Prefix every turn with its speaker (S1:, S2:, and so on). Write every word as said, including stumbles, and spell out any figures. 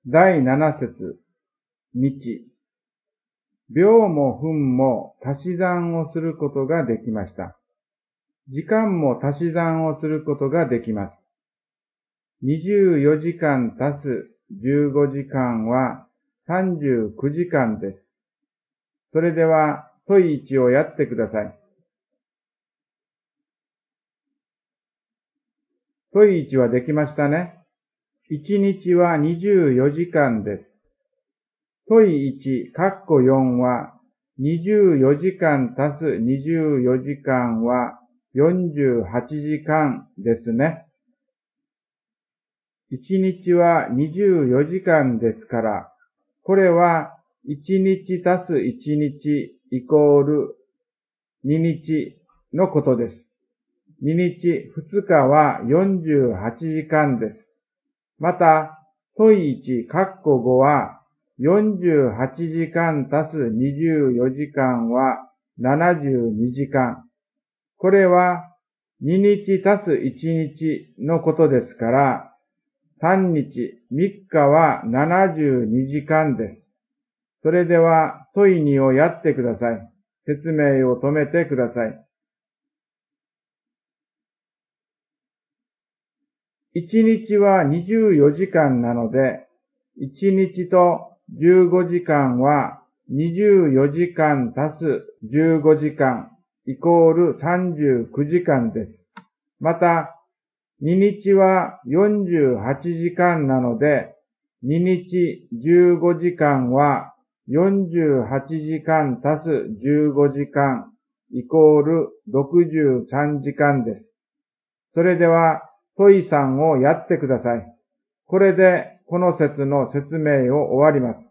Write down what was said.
S1: だいなな節、日。秒も分も足し算をすることができました。時間も足し算をすることができます。にじゅうよじかん足すじゅうごじかんはさんじゅうくじかんです。それでは問いいちをやってください。問いいちはできましたね。いちにちはにじゅうよじかんです。問いいち、かっこよんはにじゅうよじかん足すにじゅうよじかんはよんじゅうはちじかんですね。いちにちはにじゅうよじかんですから、これはいちにち足すいちにちイコールににちのことです。ににち、ふつかはよんじゅうはちじかんです。また、問いいち、かっこごはよんじゅうはちじかん足すにじゅうよじかんはななじゅうにじかん。これはににち足すいちにちのことですから、さんにち、みっかはななじゅうにじかんです。それでは問いにをやってください。説明を止めてください。いちにちはにじゅうよじかんなので、いちにちとじゅうごじかんはにじゅうよじかん足すじゅうごじかんイコールさんじゅうくじかんです。また、ににちはよんじゅうはちじかんなので、ににちじゅうごじかんはよんじゅうはちじかん足すじゅうごじかんイコールろくじゅうさんじかんです。それでは問いさんをやってください。これでこの節の説明を終わります。